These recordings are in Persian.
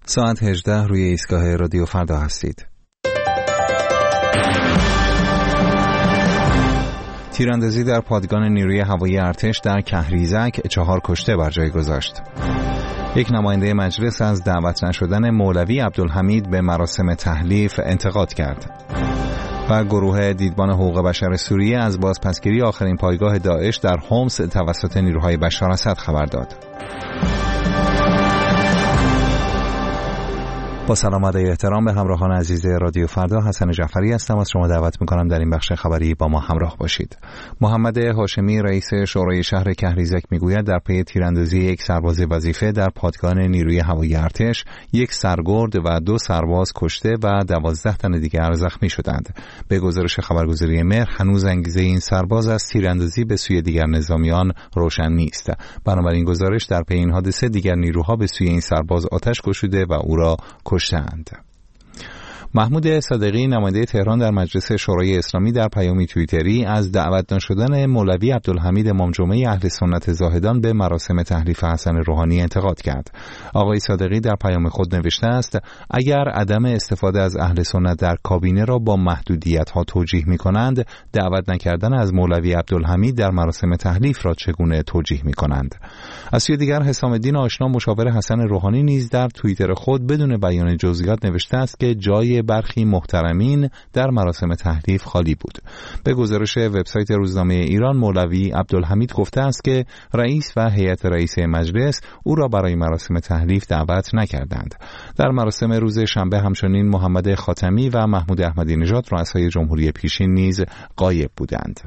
ساعت 18 روی ایستگاه رادیو فردا هستید. تیراندازی در پادگان نیروی هوایی ارتش در کهریزک 4 کشته بر جای گذاشت. یک نماینده مجلس از دعوت نشدن مولوی عبدالحمید به مراسم تحلیف انتقاد کرد. و گروه دیدبان حقوق بشر سوریه از بازپسگیری آخرین پایگاه داعش در حمص توسط نیروهای بشار اسد خبر داد. با سلام و احترام به همراهان عزیز رادیو فردا، حسن جعفری هستم. از شما دعوت می‌کنم در این بخش خبری با ما همراه باشید. محمد هاشمی رئیس شورای شهر کهریزک میگوید در پی تیراندازی یک سرباز وظیفه در پادگان نیروی هوایی ارتش، یک سرگرد و 2 سرباز کشته و 12 تن دیگر زخمی شدند. به گزارش خبرگزاری مهر، هنوز انگیزه این سرباز از تیراندازی به سوی دیگر نظامیان روشن نیست. بنابراین گزارش در پی این حادثه دیگر نیروها به سوی این سرباز آتش گشوده و او را کشتند. محمود صادقی نماینده تهران در مجلس شورای اسلامی در پیامی توییتری از دعوت نشدن مولوی عبدالحمید امام جمعه اهل سنت زاهدان به مراسم تحلیف حسن روحانی انتقاد کرد. آقای صادقی در پیام خود نوشته است: اگر عدم استفاده از اهل سنت در کابینه را با محدودیت‌ها توجیه می‌کنند، دعوت نکردن از مولوی عبدالحمید در مراسم تحلیف را چگونه توجیه می‌کنند؟ از سوی دیگر حسام الدین آشنا مشاور حسن روحانی نیز در توییتر خود بدون بیان جزئیات نوشته است که جای برخی محترمین در مراسم تحلیف خالی بود. به گزارش وبسایت روزنامه ایران، مولوی عبدالحمید گفته است که رئیس و هیئت رئیسه مجلس او را برای مراسم تحلیف دعوت نکردند. در مراسم روز شنبه همچنین محمد خاتمی و محمود احمدی نژاد رؤسای جمهوری پیشین نیز غایب بودند.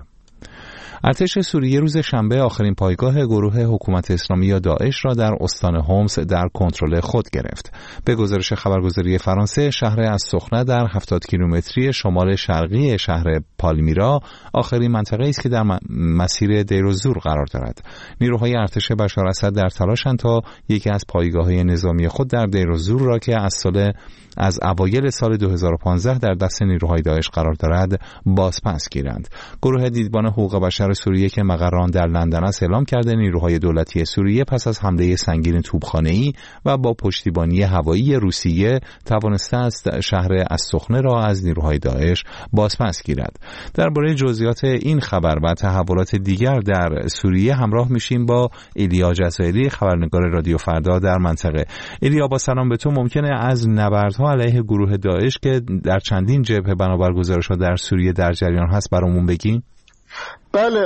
ارتش سوریه روز شنبه آخرین پایگاه گروه حکومت اسلامی یا داعش را در استان حمص در کنترل خود گرفت. به گزارش خبرگزاری فرانسه، شهر السخنه در 70 کیلومتری شمال شرقی شهر پالمیرا آخرین منطقه است که در مسیر دیر الزور قرار دارد. نیروهای ارتش بشار اسد در تلاشند تا یکی از پایگاه‌های نظامی خود در دیر الزور را که از اوایل سال 2015 در دست نیروهای داعش قرار دارد بازپس گیرند. گروه دیدبان حقوق بشر سوریه که مقر آن در لندن است اعلام کرده نیروهای دولتی سوریه پس از حمله سنگین توپخانه‌ای و با پشتیبانی هوایی روسیه توانسته است شهر السخنه را از نیروهای داعش بازپس گیرد. درباره جزئیات این خبر و تحولات دیگر در سوریه همراه میشیم با ایلیا جزایری، خبرنگار رادیو فردا در منطقه. ایلیا، با سلام به تو، ممکنه از نبردها علیه گروه داعش که در چندین جبهه بنابر گزارش‌ها در سوریه در جریان هست برامون بگی؟ بله،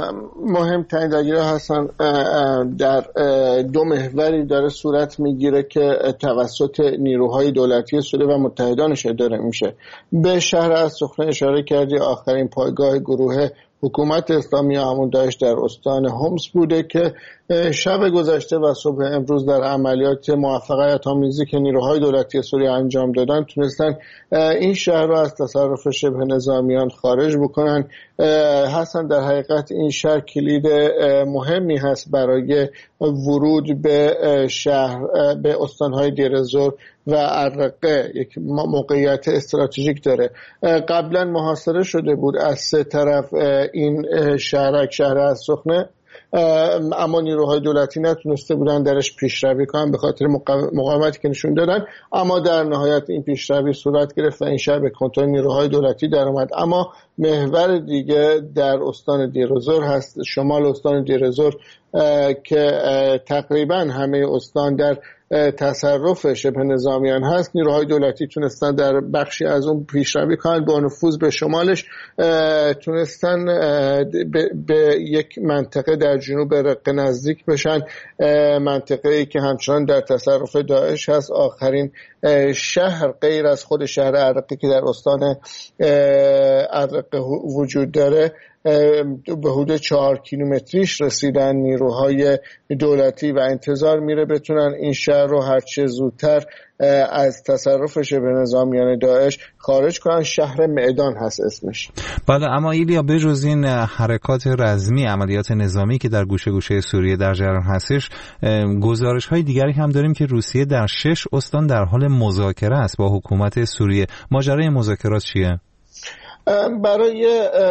مهمترین درگیری هستن در 2 محوری داره صورت میگیره که توسط نیروهای دولتی سوریه و متحدانش داره میشه. به شهر السخنه اشاره کردی، آخرین پایگاه گروه حکومت اسلامی همون داعش در استان حمص بوده که شب گذشته و صبح امروز در عملیات موفقیت آمیزی که نیروهای دولتی سوریه انجام دادن تونستن این شهر را از تصرف شبه نظامیان خارج بکنن. حسن، در حقیقت این شهر کلید مهمی هست برای ورود به شهر، به استانهای دیر الزور و الرقه. یک موقعیت استراتژیک داره. قبلا محاصره شده بود از 3 طرف این شهر السخنه، اما نیروهای دولتی نتونسته بودن درش پیشروی کنن به خاطر مقاومتی که نشون دادن، اما در نهایت این پیشروی صورت گرفت و این شهر به کنترل نیروهای دولتی در اومد. اما محور دیگه در استان دیر الزور هست، شمال استان دیر الزور که تقریبا همه استان در تصرف شبه نظامیان هست. نیروهای دولتی تونستن در بخشی از اون پیشروی کنن، با نفوذ به شمالش تونستن به یک منطقه در جنوب رقه نزدیک بشن، منطقه‌ای که همچنان در تصرف داعش هست. آخرین شهر غیر از خود شهر الرقه که در استان الرقه وجود داره به حدود 4 کیلومتریش رسیدن نیروهای دولتی و انتظار میره بتونن این شهر رو هرچه زودتر از تصرف شبه نظامیان داعش خارج کنن. شهر معدان هست اسمش. بله، اما ایلیا، بجز این حرکات رزمی، عملیات نظامی که در گوشه گوشه سوریه در جریان هستش، گزارش‌های دیگری هم داریم که روسیه در 6 استان در حال مذاکره است با حکومت سوریه. ماجرای مذاکرات چیه؟ برای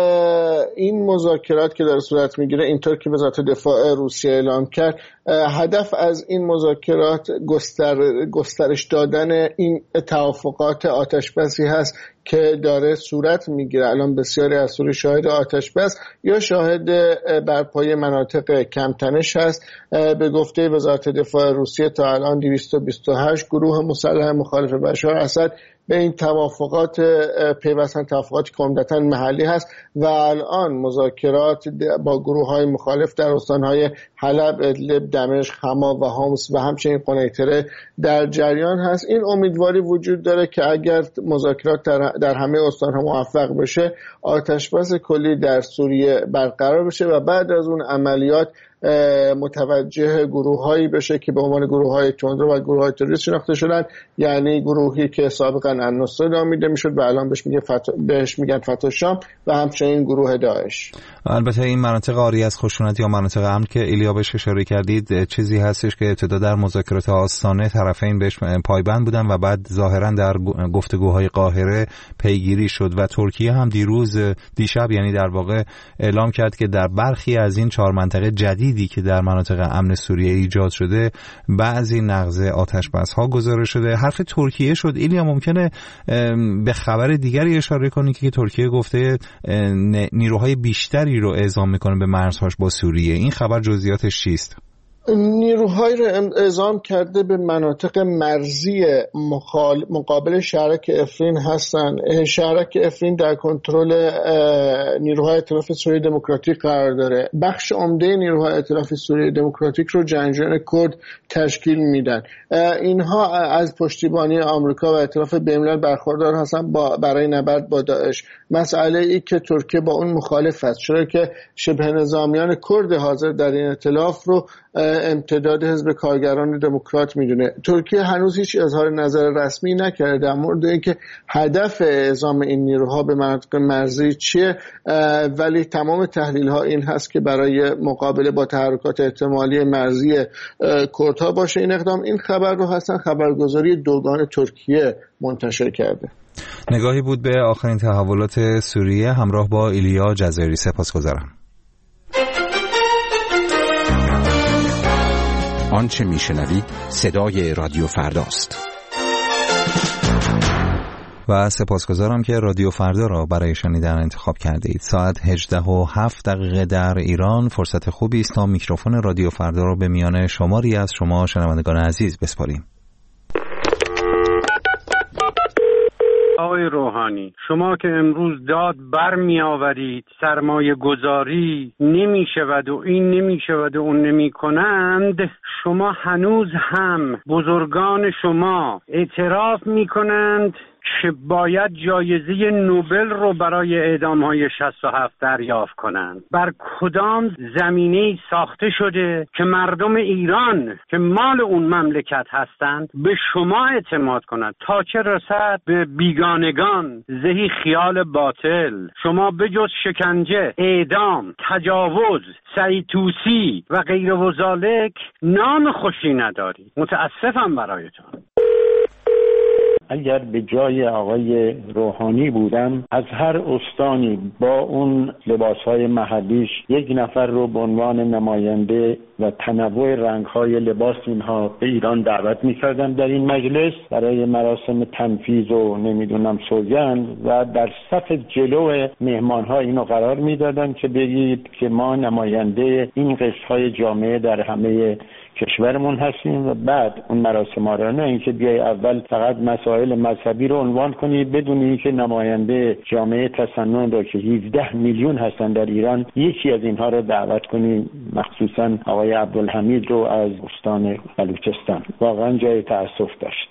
این مذاکرات که داره صورت میگیره، اینطور که وزارت دفاع روسیه اعلام کرد، هدف از این مذاکرات گسترش دادن این توافقات آتشبسی هست که داره صورت میگیره. الان بسیاری از سوریه شاهد آتشبس یا شاهد برپای مناطق کمتنش هست. به گفته وزارت دفاع روسیه تا الان 228 گروه مسلح مخالف بشار اسد به این توافقات پیوستن، توافقاتی که عمدتاً محلی هست و الان مذاکرات با گروه‌های مخالف در استان‌های حلب، ادلب، دمشق، حما و حمص و همچنین قنیطره در جریان هست. این امیدواری وجود داره که اگر مذاکرات در همه استان‌ها موفق بشه، آتشبس کلی در سوریه برقرار بشه و بعد از اون عملیات متوجه گروه‌هایی بشه که به عنوان گروه‌های تندرو و گروه‌های تروریست شناخته شدن، یعنی گروهی که سابقاً النصره نامیده میشد و الان بهش میگن فتح شام و همچنین گروه داعش. البته این مناطق عاری از خشونت یا مناطق امن که ایلیا بهش اشاره کردید چیزی هستش که ابتدا در مذاکرات آستانه طرفین بهش پایبند بودن و بعد ظاهراً در گفتگوهای قاهره پیگیری شد و ترکیه هم دیشب یعنی در واقع اعلام کرد که در برخی از این 4 منطقه جدیدی که در مناطق امن سوریه ایجاد شده بعضی نقض آتشبس‌ها گزارش شده. حرف ترکیه شد. ایلیا ممکنه به خبر دیگری اشاره کنی که ترکیه گفته نیروهای بیشتری رو اعزام میکنه به مرزهاش با سوریه. این خبر جزئیاتش چیست؟ نیروهایی رو اعزام کرده به مناطق مرزی مقابل شهرک افرین هستن. شهرک افرین در کنترل نیروهای ائتلاف سوریه دموکراتیک قرار داره. بخش عمده نیروهای ائتلاف سوریه دموکراتیک رو جنگجویان کرد تشکیل میدن. اینها از پشتیبانی آمریکا و ائتلاف بین‌الملل برخوردار هستن برای نبرد با داعش. مسئله ای که ترکیه با اون مخالف است، چرا که شبه نظامیان کرد حاضر در این ائتلاف رو امتداد حزب کارگران دموکرات میدونه. ترکیه هنوز هیچ اظهار نظر رسمی نکرده در مورد اینکه هدف اعزام این نیروها به مناطق مرزی چیه، ولی تمام تحلیل ها این هست که برای مقابله با تحرکات احتمالی مرزی کردها باشه این اقدام. این خبر رو هستن خبرگزاری دوگان ترکیه منتشر کرده. نگاهی بود به آخرین تحولات سوریه همراه با ایلیا جزایری. سپاسگزارم. آنچه میشنوید صدای رادیو فرداست و سپاسگزارم که رادیو فردا را برای شنیدن انتخاب کرده اید. ساعت 18:07 در ایران فرصت خوبی است تا میکروفون رادیو فردا را به میان شماری از شما شنوندگان عزیز بسپاریم. آقای روحانی، شما که امروز داد بر می آورید سرمایه گذاری نمی شود و این نمی شود و اون نمی کنند، شما هنوز هم بزرگان شما اعتراف می کنند که باید جایزه نوبل رو برای اعدام‌های 67 دریافت کنند. بر کدام زمینه‌ای ساخته شده که مردم ایران که مال اون مملکت هستند به شما اعتماد کنند؟ تا چه رسد به بیگانگان زهی خیال باطل. شما بجز شکنجه، اعدام، تجاوز، سعید طوسی و غیر و ذالک نام خوشی ندارید. متاسفم برایتان. اگر به جای آقای روحانی بودم، از هر استانی با اون لباسهای محلیش یک نفر رو به عنوان نماینده و تنوع رنگهای لباس اینها به ایران دعوت می‌کردم در این مجلس برای مراسم تنفیذ و نمیدونم سوگند و در صف جلو مهمان‌ها اینو قرار می‌دادم که بگید که ما نماینده این قشرهای جامعه در همه کشورمون هستیم و بعد اون مراسم ها رو، نه اینکه بیای اول فقط مسائل مذهبی رو عنوان کنی بدون اینکه نماینده جامعه تسنن رو که 17 میلیون هستن در ایران یکی از اینها رو دعوت کنی، مخصوصا آقای عبدالحمید رو از استان بلوچستان. واقعا جای تأسف داشت.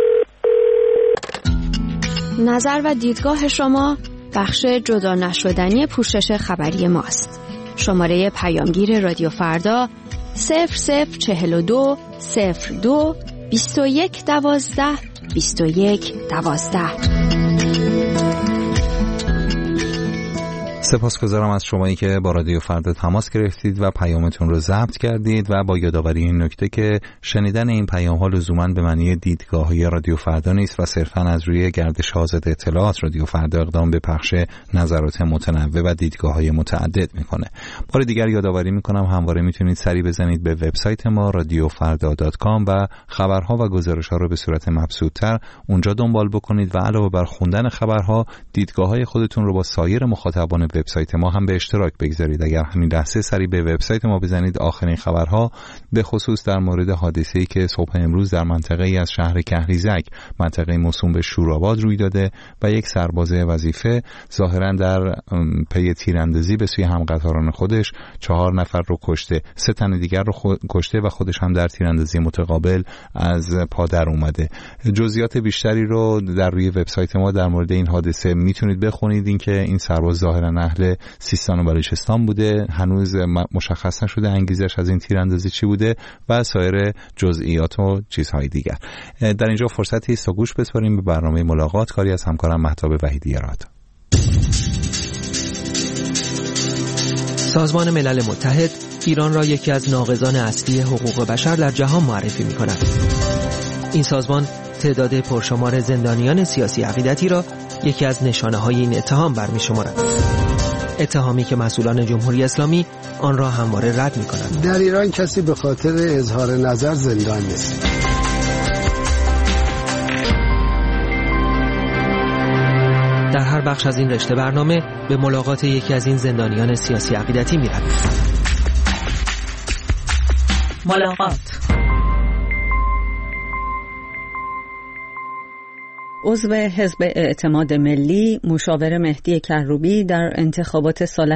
نظر و دیدگاه شما بخش جدا نشدنی پوشش خبری ماست. شماره پیامگیر رادیو فردا 0042 02 21 12 21 12. سپاسگزارم از شمایی که با رادیو فردا تماس گرفتید و پیامتون رو ضبط کردید و با یادآوری این نکته که شنیدن این پیام‌ها لزوماً به معنی دیدگاه‌های رادیو فردا نیست و صرفاً از روی گردش آزاد اطلاعات رادیو فردا اقدام به پخش نظرات متنوع و دیدگاه‌های متعدد می‌کنه. بار دیگر یادآوری می‌کنم همواره می‌تونید سری بزنید به وبسایت ما radiofarda.com و خبرها و گزارش‌ها رو به صورت مبسوط‌تر اونجا دنبال بکنید و علاوه بر خوندن خبرها دیدگاه‌های خودتون رو با سایر مخاطبان وبسایت ما هم به اشتراک بگذارید. اگر همین لحظه سری به وبسایت ما بزنید آخرین خبرها به خصوص در مورد حادثه‌ای که صبح امروز در منطقه‌ای از شهر کهریزک، منطقه موسوم به شورآباد روی داده و یک سرباز وظیفه ظاهراً در پی تیراندازی به سوی همقطاران خودش 4 نفر رو کشته، 3 تن دیگر رو کشته و خودش هم در تیراندازی متقابل از پا در اومده. جزئیات بیشتری رو در روی وبسایت ما در مورد این حادثه میتونید بخونید. اینکه این سرباز ظاهراً اهل سیستان و بلوچستان بوده، هنوز مشخص نشده انگیزش از این تیراندازی چی بوده و سایر جزئیات و چیزهای دیگر. در اینجا فرصتی است تا گوش بسپاریم به برنامه ملاقات، کاری از همکارم مهتاب وحیدی راد. سازمان ملل متحد ایران را یکی از ناقضان اصلی حقوق بشر در جهان معرفی می‌کند. این سازمان تعداد پرشمار زندانیان سیاسی عقیدتی را یکی از نشانه‌های این اتهام برمی‌شمارد. اتهامی که مسئولان جمهوری اسلامی آن را همواره رد می‌کنند. در ایران کسی به خاطر اظهار نظر زندان نیست. در هر بخش از این رشته برنامه به ملاقات یکی از این زندانیان سیاسی عقیدتی می‌رویم. ملاقات. عضو حزب اعتماد ملی، مشاور مهدی کروبی در انتخابات سال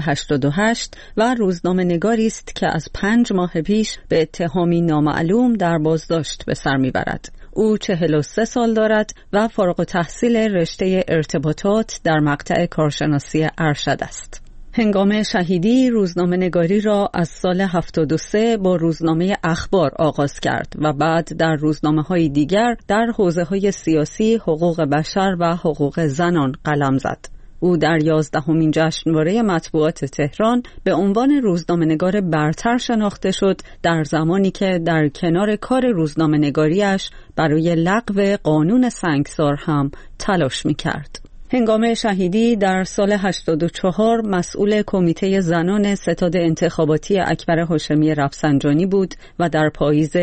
88 و روزنامه‌نگاری است که از 5 ماه پیش به اتهامی نامعلوم در بازداشت به سر میبرد. او 43 سال دارد و فارغ التحصیل رشته ارتباطات در مقطع کارشناسی ارشد است. هنگام شهیدی روزنامه‌نگاری را از سال 73 با روزنامه اخبار آغاز کرد و بعد در روزنامه‌های دیگر در حوزه‌های سیاسی، حقوق بشر و حقوق زنان قلم زد. او در 11مین جشنواره مطبوعات تهران به عنوان روزنامه‌نگار برتر شناخته شد در زمانی که در کنار کار روزنامه‌نگاری‌اش برای لغو قانون سنگسار هم تلاش می‌کرد. هنگام شهیدی در سال 84 مسئول کمیته زنان ستاد انتخاباتی اکبر هاشمی رفسنجانی بود و در پاییز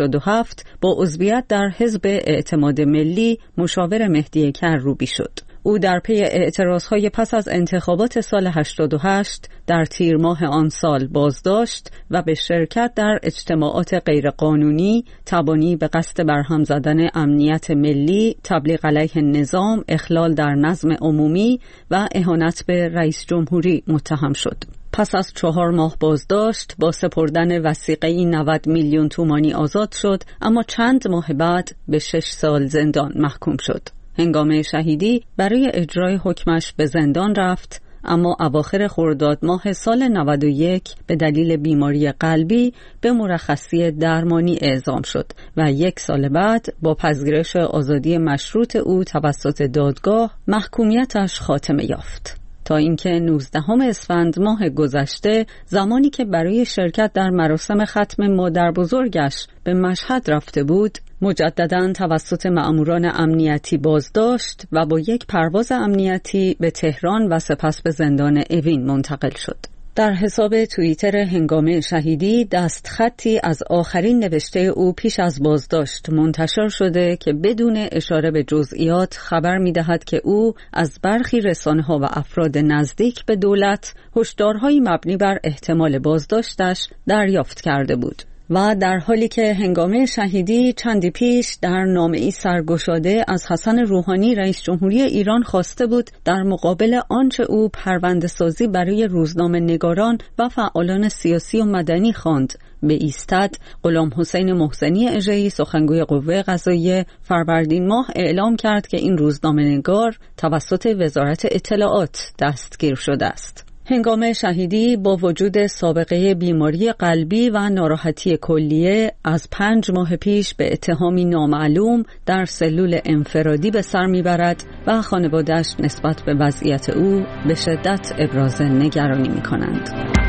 87 با عضویت در حزب اعتماد ملی مشاور مهدی کروبی شد. او در پی اعتراضهای پس از انتخابات سال 88 در تیر ماه آن سال بازداشت و به شرکت در اجتماعات غیرقانونی، تبانی به قصد برهم زدن امنیت ملی، تبلیغ علیه نظام، اخلال در نظم عمومی و اهانت به رئیس جمهوری متهم شد. پس از 4 ماه بازداشت با سپردن وثیقه‌ای 90 میلیون تومانی آزاد شد، اما چند ماه بعد به 6 سال زندان محکوم شد. هنگام شهیدی برای اجرای حکمش به زندان رفت، اما اواخر خرداد ماه سال 91 به دلیل بیماری قلبی به مرخصی درمانی اعزام شد و 1 سال بعد با پذیرش آزادی مشروط او توسط دادگاه محکومیتش خاتمه یافت. تا اینکه 19 اسفند ماه گذشته، زمانی که برای شرکت در مراسم ختم مادر بزرگش به مشهد رفته بود، مجدداً توسط مأموران امنیتی بازداشت و با یک پرواز امنیتی به تهران و سپس به زندان اوین منتقل شد. در حساب توییتر هنگام شهیدی دستخطی از آخرین نوشته او پیش از بازداشت منتشر شده که بدون اشاره به جزئیات خبر می‌دهد که او از برخی رسانه‌ها و افراد نزدیک به دولت هشدارهایی مبنی بر احتمال بازداشتش دریافت کرده بود. و در حالی که هنگام شهیدی چندی پیش در نامه‌ای سرگشاده از حسن روحانی رئیس جمهوری ایران خواسته بود در مقابل آنچه او پرونده‌سازی برای روزنامه‌نگاران و فعالان سیاسی و مدنی خواند بایستد، غلام حسین محسنی اژه‌ای سخنگوی قوه قضاییه فروردین ماه اعلام کرد که این روزنامه‌نگار توسط وزارت اطلاعات دستگیر شده است. هنگام شهیدی با وجود سابقه بیماری قلبی و ناراحتی کلیه از 5 ماه پیش به اتهامی نامعلوم در سلول انفرادی به سر میبرد و خانواده‌اش نسبت به وضعیت او به شدت ابراز نگرانی میکنند.